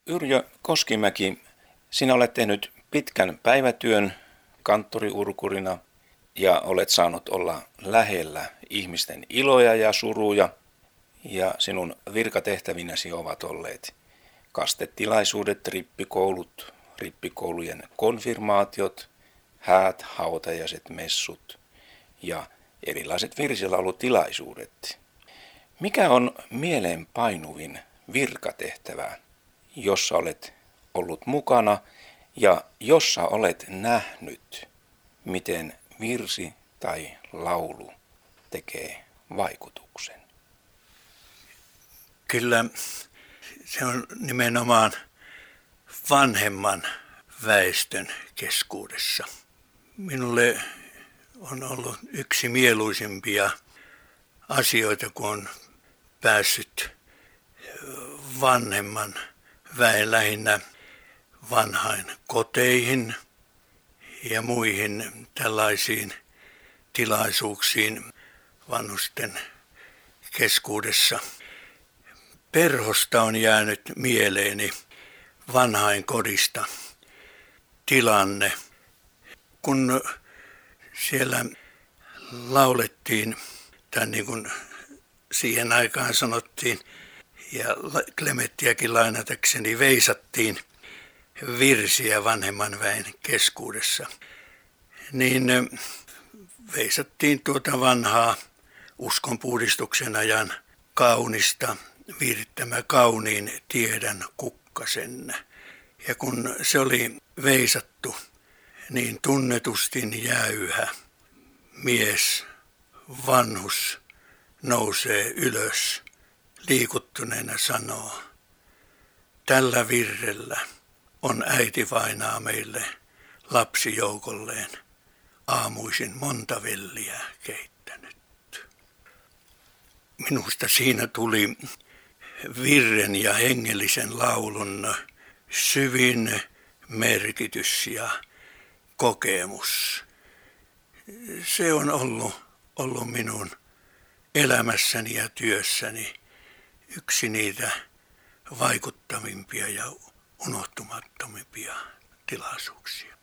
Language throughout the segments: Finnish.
Yrjö Koskimäki, sinä olet tehnyt pitkän päivätyön kanttoriurkurina ja olet saanut olla lähellä ihmisten iloja ja suruja. Ja sinun virkatehtävinäsi ovat olleet kastetilaisuudet, rippikoulut, rippikoulujen konfirmaatiot, häät, hautajaiset, messut ja erilaiset virsilaulutilaisuudet. Mikä on mieleenpainuvin virkatehtävä, jossa olet ollut mukana ja jossa olet nähnyt, miten virsi tai laulu tekee vaikutuksen? Kyllä se on nimenomaan vanhemman väestön keskuudessa. Minulle on ollut yksi mieluisimpia asioita, kun on päässyt vanhemman väen lähinnä vanhain koteihin ja muihin tällaisiin tilaisuuksiin vanhusten keskuudessa. Perhosta on jäänyt mieleeni vanhainkodista tilanne, kun siellä laulettiin, tai niin kuin siihen aikaan sanottiin, ja Klemettiäkin lainatakseni veisattiin virsiä vanhemman väen keskuudessa, niin veisattiin tuota vanhaa uskonpuhdistuksen ajan kaunista viirittämä kauniin tiedän kukkasen. Ja kun se oli veisattu, niin tunnetustin jäyhä mies, vanhus, nousee ylös, liikuttuneena sanoo, tällä virrellä on äiti vainaa meille lapsijoukolleen aamuisin monta velliä keittänyt. Minusta siinä tuli virren ja hengellisen laulun syvin merkitys ja kokemus. Se on ollut minun elämässäni ja työssäni yksi niitä vaikuttavimpia ja unohtumattomimpia tilaisuuksia.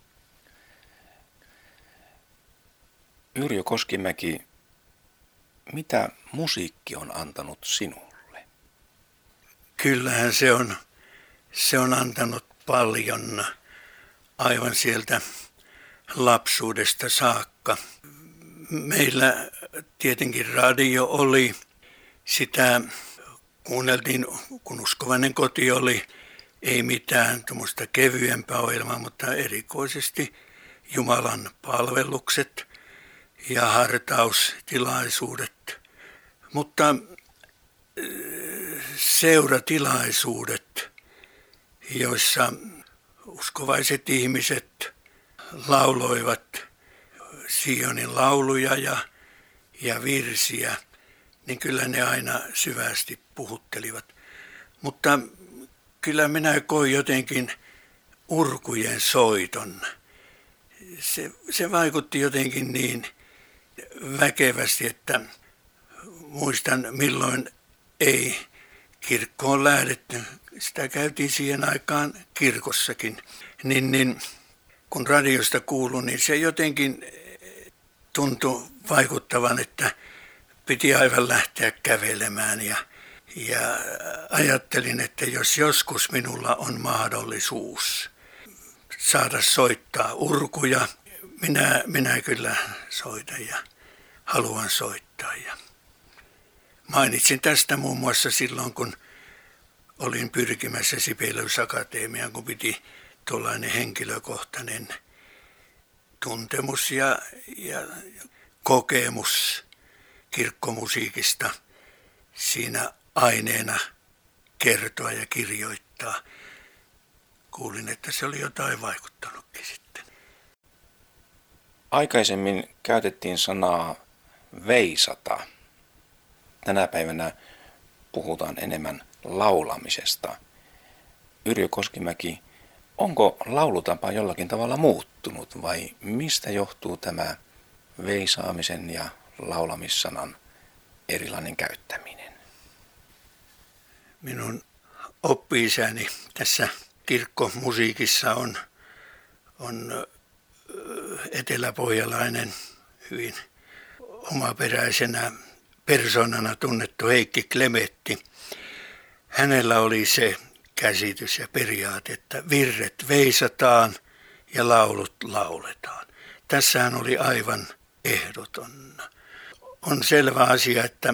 Yrjö Koskimäki, mitä musiikki on antanut sinulle? Kyllähän se on antanut paljon aivan sieltä lapsuudesta saakka. Meillä tietenkin radio oli, sitä kuunneltiin, kun Uskovainen koti oli, ei mitään tuommoista kevyempää ohjelmaa, mutta erikoisesti Jumalan palvelukset ja hartaustilaisuudet. Mutta seuratilaisuudet, joissa uskovaiset ihmiset lauloivat Sionin lauluja ja virsiä, niin kyllä ne aina syvästi puhuttelivat. Mutta kyllä minä koin jotenkin urkujen soiton. Se vaikutti jotenkin niin väkevästi, että muistan milloin ei kirkkoon lähdetty. Sitä käytiin siihen aikaan kirkossakin. Niin kun radiosta kuului, niin se jotenkin tuntui vaikuttavan, että piti aivan lähteä kävelemään. Ja ajattelin, että jos joskus minulla on mahdollisuus saada soittaa urkuja, minä kyllä soitan ja haluan soittaa. Ja mainitsin tästä muun muassa silloin, kun olin pyrkimässä Sibelius Akatemiaan, kun piti tuollainen henkilökohtainen tuntemus ja kokemus kirkkomusiikista siinä aineena kertoa ja kirjoittaa. Kuulin, että se oli jotain vaikuttanutkin sitten. Aikaisemmin käytettiin sanaa veisata. Tänä päivänä puhutaan enemmän laulamisesta. Yrjö Koskimäki, onko laulutapa jollakin tavalla muuttunut vai mistä johtuu tämä veisaamisen ja laulamissanan erilainen käyttäminen? Minun oppi-isäni tässä kirkkomusiikissa on eteläpohjalainen, hyvin omaperäisenä persoonana tunnettu Heikki Klemetti. Hänellä oli se käsitys ja periaate, että virret veisataan ja laulut lauletaan. Tässähän oli aivan ehdoton. On selvä asia, että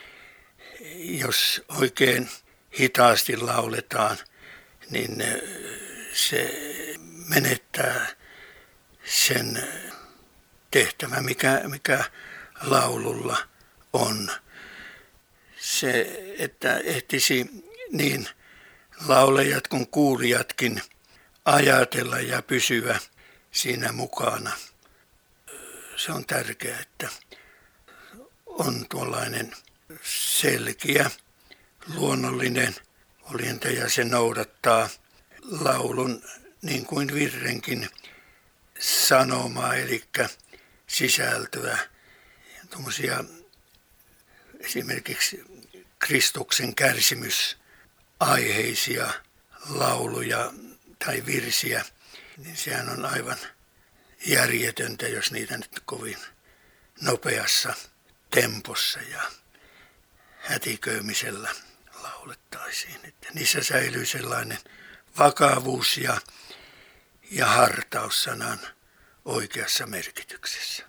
jos oikein hitaasti lauletaan, niin se menettää sen tehtävä, mikä laululla on. Se, että ehtisi niin laulajat kuin kuulijatkin ajatella ja pysyä siinä mukana. Se on tärkeää, että on tuollainen selkeä, luonnollinen olinta ja se noudattaa laulun niin kuin virrenkin sanomaa, eli sisältöä. Tuommoisia esimerkiksi Kristuksen kärsimysaiheisia lauluja tai virsiä, niin sehän on aivan järjetöntä, jos niitä nyt kovin nopeassa tempossa ja hätiköimisellä laulettaisiin. Että niissä säilyy sellainen vakavuus ja hartaus sanan oikeassa merkityksessä.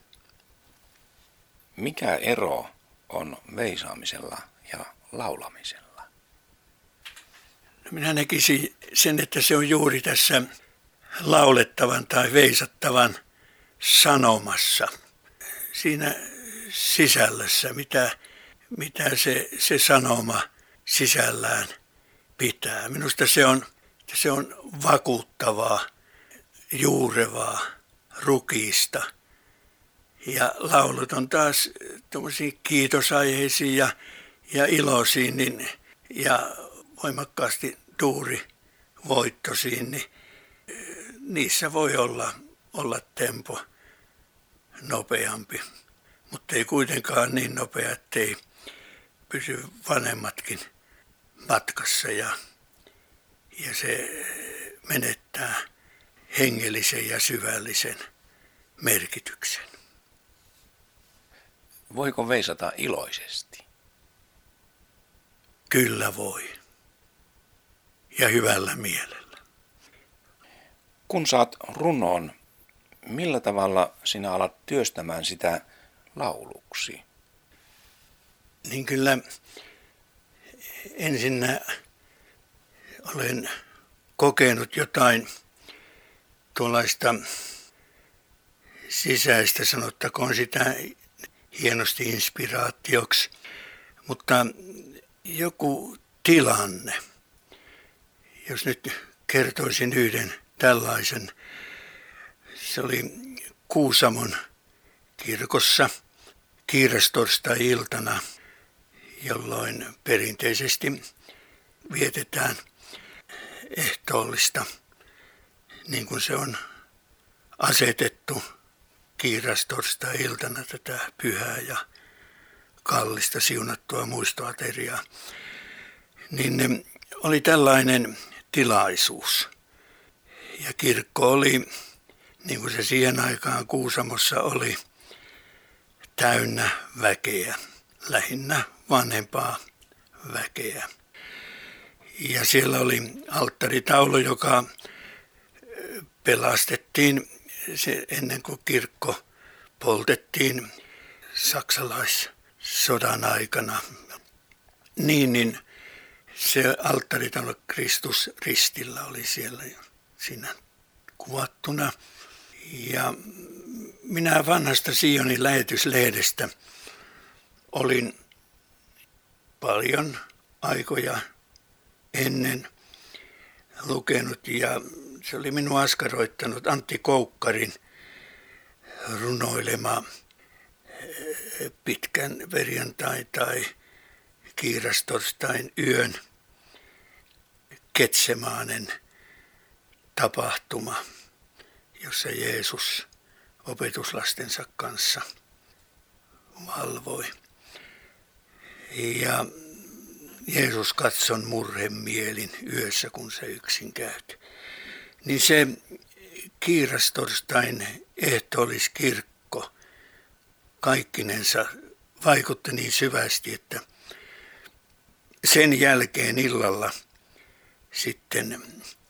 Mikä ero on veisaamisella ja laulamisella? No minä näkisin sen, että se on juuri tässä laulettavan tai veisattavan sanomassa. Siinä sisällössä, mitä se sanoma sisällään pitää. Minusta se on vakuuttavaa, juurevaa, rukiista. Ja laulut on taas tuommoisia kiitosaiheisia ja iloisia ja voimakkaasti duurivoittoisia, niin niissä voi olla tempo nopeampi, mutta ei kuitenkaan niin nopea, ettei pysy vanhemmatkin matkassa ja se menettää hengellisen ja syvällisen merkityksen. Voiko veisata iloisesti? Kyllä voi. Ja hyvällä mielellä. Kun saat runon, millä tavalla sinä alat työstämään sitä lauluksi? Niin kyllä ensinnä olen kokenut jotain tuollaista sisäistä, sanottakoon sitä hienosti inspiraatioksi, mutta joku tilanne, jos nyt kertoisin yhden tällaisen, se oli Kuusamon kirkossa kiirastorstai-iltana, jolloin perinteisesti vietetään ehtoollista, niin kuin se on asetettu kiirastorstai-iltana tätä pyhää ja kallista siunattua muistoateriaa. Niin oli tällainen tilaisuus. Ja kirkko oli, niin kuin se siihen aikaan Kuusamossa oli, täynnä väkeä, lähinnä vanhempaa väkeä. Ja siellä oli alttaritaulu, joka pelastettiin se ennen kuin kirkko poltettiin saksalaissodan aikana. Niin se alttaritaulu Kristus ristillä oli siellä siinä kuvattuna. Ja minä vanhasta Sionin lähetyslehdestä olin paljon aikoja ennen lukenut ja se oli minua askarroittanut Antti Koukkarin runoilema pitkän perjantai tai kiirastorstain yön Getsemaanen tapahtuma, jossa Jeesus opetuslastensa kanssa valvoi. Ja Jeesus katson murhemielin yössä, kun se yksin käyt. Niin se kiirastorstain ehtoolliskirkko kaikkinensa vaikutti niin syvästi, että sen jälkeen illalla sitten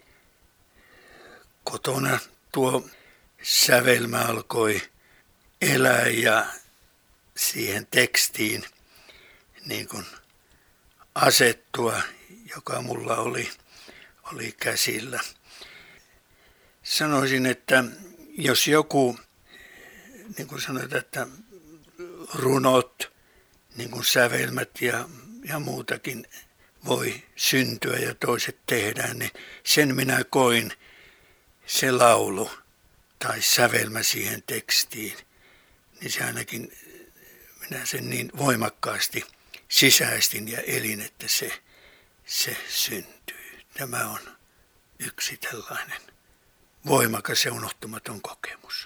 kotona tuo sävelmä alkoi elää ja siihen tekstiin niin kuin asettua, joka mulla oli käsillä. Sanoisin, että jos joku, niin kuin sanotaan, että runot, niin kuin sävelmät ja muutakin voi syntyä ja toiset tehdään, niin sen minä koin, se laulu tai sävelmä siihen tekstiin, niin se ainakin minä sen niin voimakkaasti sisäistin ja elin, että se syntyy. Tämä on yksi tällainen voimakas ja unohtumaton kokemus.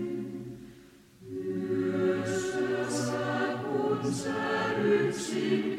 Yksin